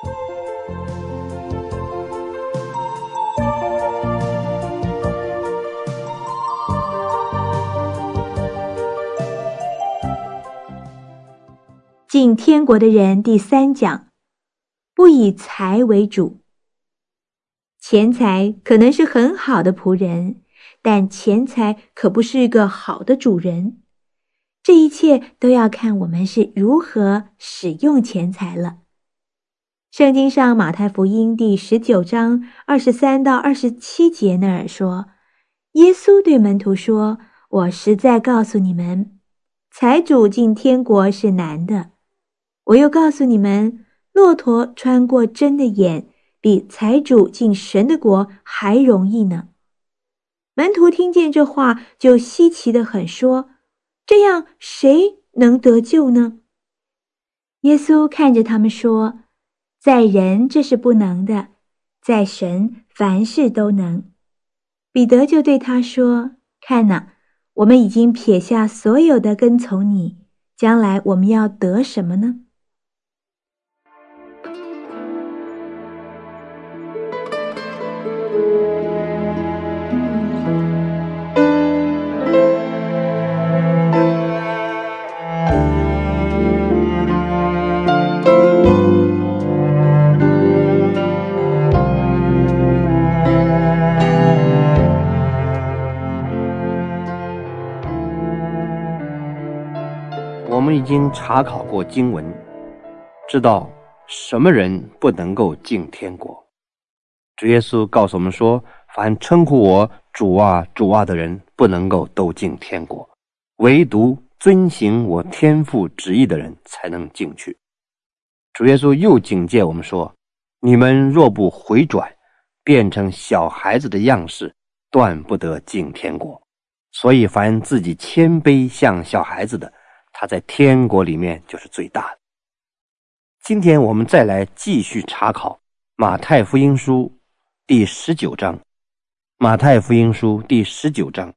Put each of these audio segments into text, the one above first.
进天国的人第3讲，不以财为主。钱财可能是很好的仆人，但钱财可不是个好的主人。这一切都要看我们是如何使用钱财了。圣经上马太福音第19章23到27节那儿说，耶稣对门徒说，我实在告诉你们，财主进天国是难的。我又告诉你们，骆驼穿过针的眼，比财主进神的国还容易呢。门徒听见这话，就稀奇得很，说，这样谁能得救呢？耶稣看着他们说，在人这是不能的，在神凡事都能。彼得就对他说，看哪，我们已经撇下所有的跟从你，将来我们要得什么呢？ 我们已经查考过经文，知道什么人不能够进天国。主耶稣告诉我们说，凡称呼我主啊主啊的人，不能够都进天国，唯独遵行我天父旨意的人才能进去。主耶稣又警戒我们说，你们若不回转，变成小孩子的样式，断不得进天国。所以凡自己谦卑像小孩子的，他在天国里面就是最大的。今天我们再来继续查考马太福音书第19章，马太福音书第19章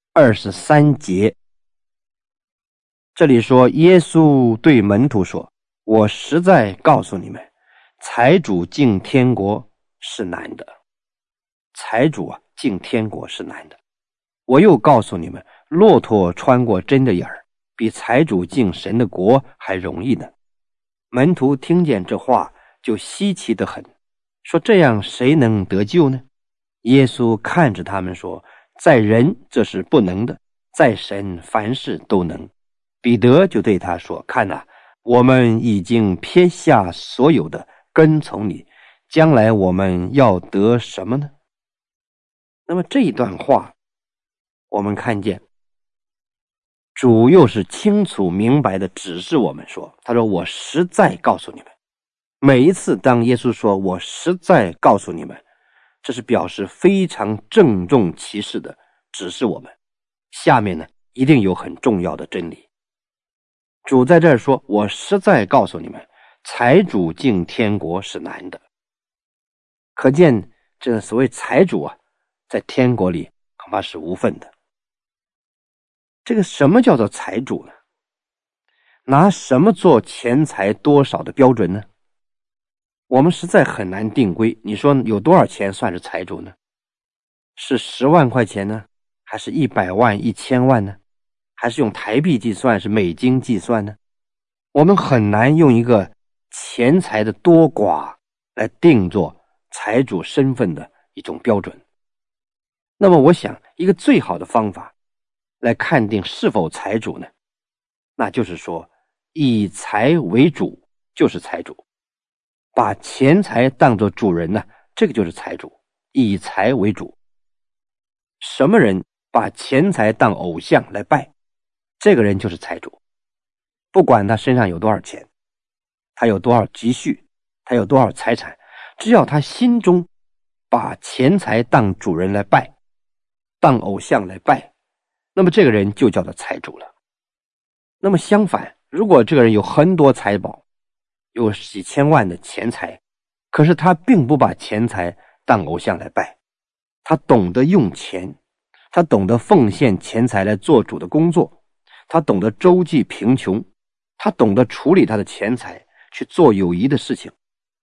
23节。这里说，耶稣对门徒说，我实在告诉你们，财主进天国是难的。财主进天国是难的。我又告诉你们，骆驼穿过针的眼儿，比财主进神的国还容易呢。门徒听见这话，就稀奇得很，说这样谁能得救呢？耶稣看着他们说，在人这是不能的，在神凡事都能。彼得就对他说，看哪，我们已经撇下所有的跟从你，将来我们要得什么呢？那么这一段话我们看见主又是清楚明白的指示我们说，他说我实在告诉你们。每一次当耶稣说我实在告诉你们，这是表示非常郑重其事的指示我们，下面呢一定有很重要的真理。主在这儿说，我实在告诉你们，财主进天国是难的。可见这所谓财主在天国里恐怕是无份的。这个什么叫做财主呢？拿什么做钱财多少的标准呢？我们实在很难定规。你说有多少钱算是财主呢？是10万块钱呢？还是100万、1000万呢？还是用台币计算，是美金计算呢？我们很难用一个钱财的多寡来定做财主身份的一种标准。那么我想一个最好的方法来看定是否财主呢，那就是说以财为主就是财主，把钱财当作主人呢，这个就是财主，以财为主。什么人把钱财当偶像来拜，这个人就是财主。不管他身上有多少钱，他有多少积蓄，他有多少财产，只要他心中把钱财当主人来拜，当偶像来拜，那么这个人就叫做财主了。那么相反，如果这个人有很多财宝，有几千万的钱财，可是他并不把钱财当偶像来拜，他懂得用钱，他懂得奉献钱财来做主的工作，他懂得周济贫穷，他懂得处理他的钱财去做有益的事情，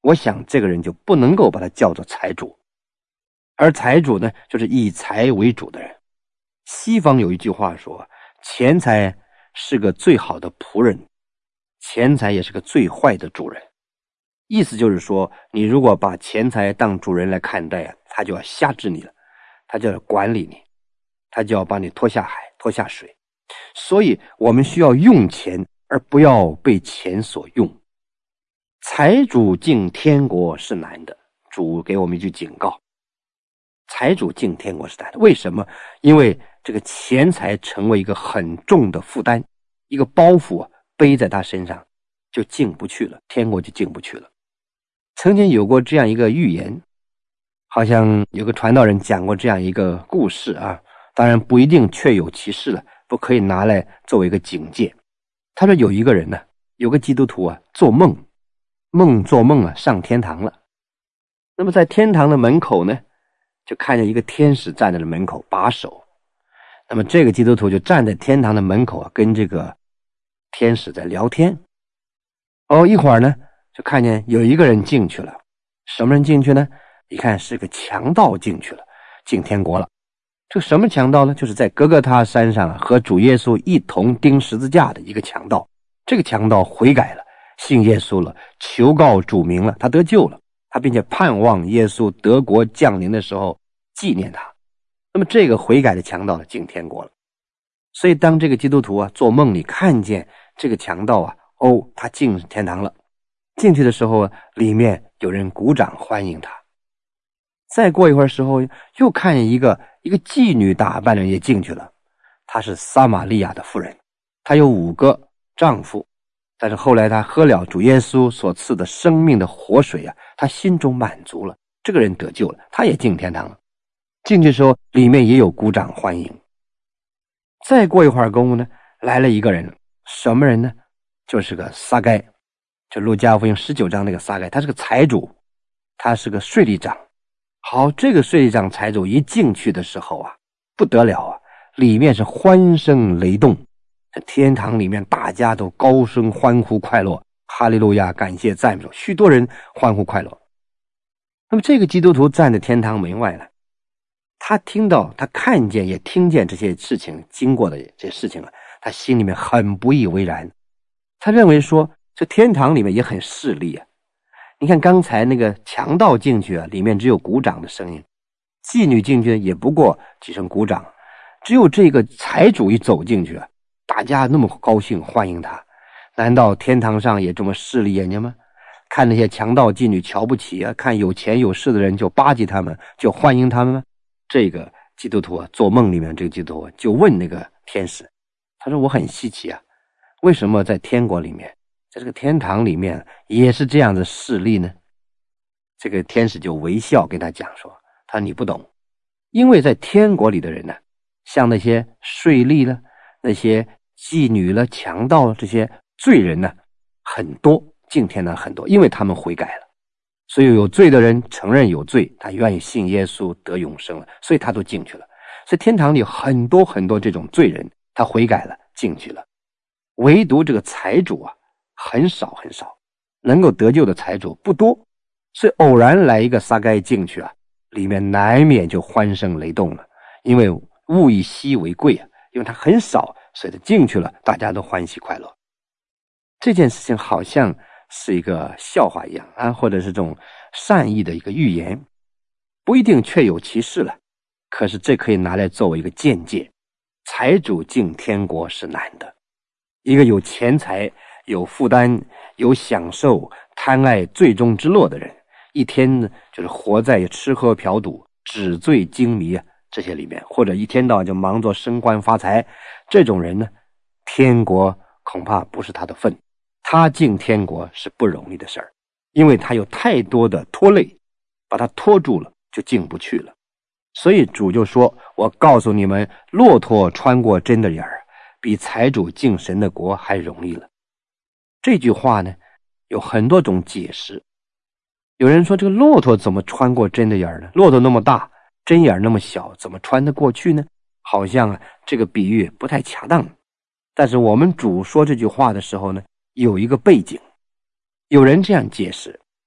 我想这个人就不能够把他叫做财主。而财主呢，就是以财为主的人。西方有一句话说，钱财是个最好的仆人，钱财也是个最坏的主人。意思就是说，你如果把钱财当主人来看待，他就要辖制你了，他就要管理你，他就要把你拖下海拖下水。所以我们需要用钱，而不要被钱所用。财主进天国是难的，主给我们一句警告，财主进天国是难的。为什么？因为这个钱财成为一个很重的负担，一个包袱背在他身上，就进不去了，天国就进不去了。曾经有过这样一个预言，好像有个传道人讲过这样一个故事啊，当然不一定确有其事了，不可以拿来作为一个警戒。他说有一个人呢，有个基督徒啊，做梦上天堂了。那么在天堂的门口呢，就看见一个天使站在了门口把守。那么这个基督徒就站在天堂的门口啊，跟这个天使在聊天。一会儿呢，就看见有一个人进去了。什么人进去呢？一看是个强盗进去了，进天国了。这个什么强盗呢？就是在哥哥他山上和主耶稣一同钉十字架的一个强盗。这个强盗悔改了，信耶稣了，求告主名了，他得救了，他并且盼望耶稣得国降临的时候纪念他。那么这个悔改的强盗进天国了。所以当这个基督徒啊做梦里看见这个强盗啊，他进天堂了，进去的时候啊，里面有人鼓掌欢迎他。再过一会儿时候，又看见一个妓女打扮的人也进去了，她是撒玛利亚的妇人，她有5个丈夫，但是后来她喝了主耶稣所赐的生命的活水啊，她心中满足了，这个人得救了，她也进天堂了。进去的时候里面也有鼓掌欢迎。再过一会儿功夫呢，来了一个人，什么人呢？就是个撒该，就路加福音19章那个撒该，他是个财主，他是个税吏长。好，这个税吏长财主一进去的时候啊，不得了啊，里面是欢声雷动，天堂里面大家都高声欢呼快乐，哈利路亚，感谢赞美，许多人欢呼快乐。那么这个基督徒站在天堂门外呢，他听到他看见也听见这些事情经过的这些事情了，他心里面很不以为然。他认为说这天堂里面也很势利啊，你看刚才那个强盗进去啊，里面只有鼓掌的声音，妓女进去也不过几声鼓掌，只有这个财主一走进去啊，大家那么高兴欢迎他。难道天堂上也这么势利眼睛吗？看那些强盗妓女瞧不起啊，看有钱有势的人就巴结他们，就欢迎他们吗？这个基督徒啊，做梦里面这个基督徒就问那个天使，他说我很稀奇啊，为什么在天国里面，在这个天堂里面也是这样的势利呢？这个天使就微笑跟他讲说，他说你不懂，因为在天国里的人呢，像那些税吏了，那些妓女了，强盗这些罪人呢，很多，进天堂很多，因为他们悔改了。所以有罪的人承认有罪，他愿意信耶稣得永生了，所以他都进去了。所以天堂里有很多很多这种罪人，他悔改了进去了。唯独这个财主啊，很少很少，能够得救的财主不多，所以偶然来一个撒该进去啊，里面难免就欢声雷动了，因为物以稀为贵啊，因为他很少，所以他进去了，大家都欢喜快乐。这件事情好像是一个笑话一样啊，或者是这种善意的一个预言，不一定确有其事了，可是这可以拿来作为一个见解。财主进天国是难的，一个有钱财、有负担、有享受、贪爱最终之乐的人，一天呢就是活在吃喝嫖赌、纸醉金迷啊这些里面，或者一天到晚就忙着升官发财，这种人呢，天国恐怕不是他的份。他进天国是不容易的事儿，因为他有太多的拖累，把他拖住了，就进不去了。所以主就说，我告诉你们，骆驼穿过针的眼儿，比财主进神的国还容易了。这句话呢，有很多种解释。有人说，这个骆驼怎么穿过针的眼儿呢？骆驼那么大，针眼那么小，怎么穿得过去呢？好像啊，这个比喻不太恰当。但是我们主说这句话的时候呢，有一个背景。有人这样解释，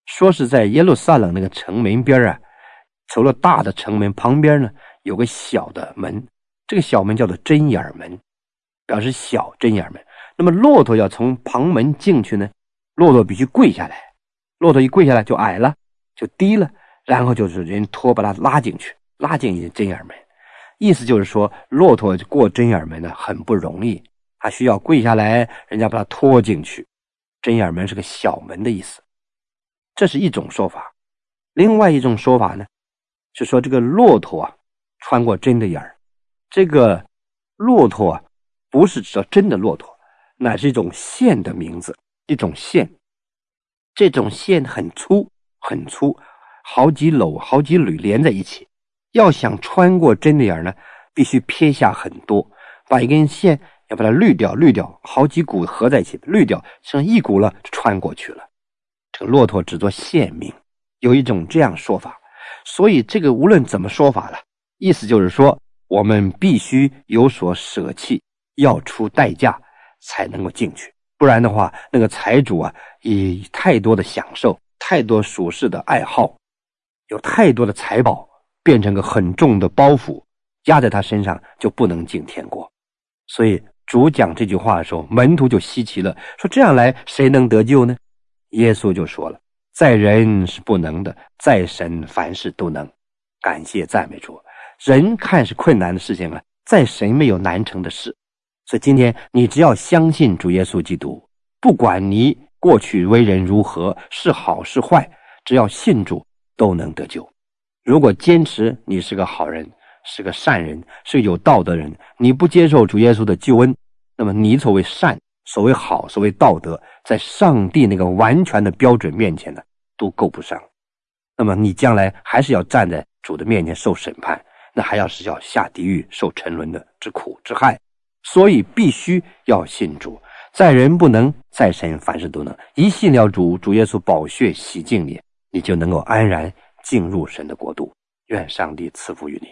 说是在耶路撒冷那个城门边啊，除了大的城门旁边呢，有个小的门，这个小门叫做针眼门，表示小针眼门。那么骆驼要从旁门进去呢，骆驼必须跪下来，骆驼一跪下来就矮了，就低了，然后就是人拖把它拉进去，拉进针眼门。意思就是说，骆驼过针眼门呢很不容易，他需要跪下来，人家把它拖进去。针眼门是个小门的意思，这是一种说法。另外一种说法呢，是说这个骆驼啊穿过针的眼儿。这个骆驼啊不是指真的骆驼，乃是一种线的名字，一种线。这种线很粗很粗，好几篓好几缕连在一起，要想穿过针的眼呢，必须撇下很多，把一根线要把它滤掉，好几股合在一起，滤掉，剩一股了就穿过去了。这个骆驼只做线命，有一种这样说法。所以这个无论怎么说法了，意思就是说我们必须有所舍弃，要出代价才能够进去，不然的话，那个财主啊，以太多的享受，太多属世的爱好，有太多的财宝，变成个很重的包袱压在他身上，就不能进天国。所以主讲这句话的时候，门徒就稀奇了，说这样来谁能得救呢？耶稣就说了，在人是不能的，在神凡事都能。感谢赞美主，人看是困难的事情啊，在神没有难成的事。所以今天你只要相信主耶稣基督，不管你过去为人如何，是好是坏，只要信主都能得救。如果坚持你是个好人，是个善人，是有道德人，你不接受主耶稣的救恩，那么你所谓善，所谓好，所谓道德，在上帝那个完全的标准面前呢，都够不上。那么你将来还是要站在主的面前受审判，那还要下地狱受沉沦的之苦之害。所以必须要信主，在人不能，在神凡事都能。一信了主，主耶稣宝血洗净你，你就能够安然进入神的国度。愿上帝赐福于你。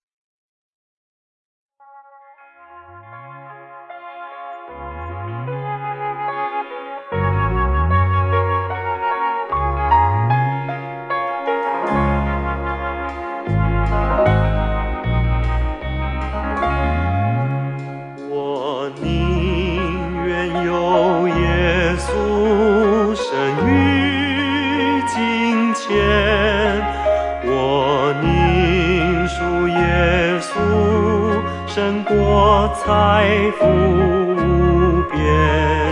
我宁属耶稣，胜过财富无边。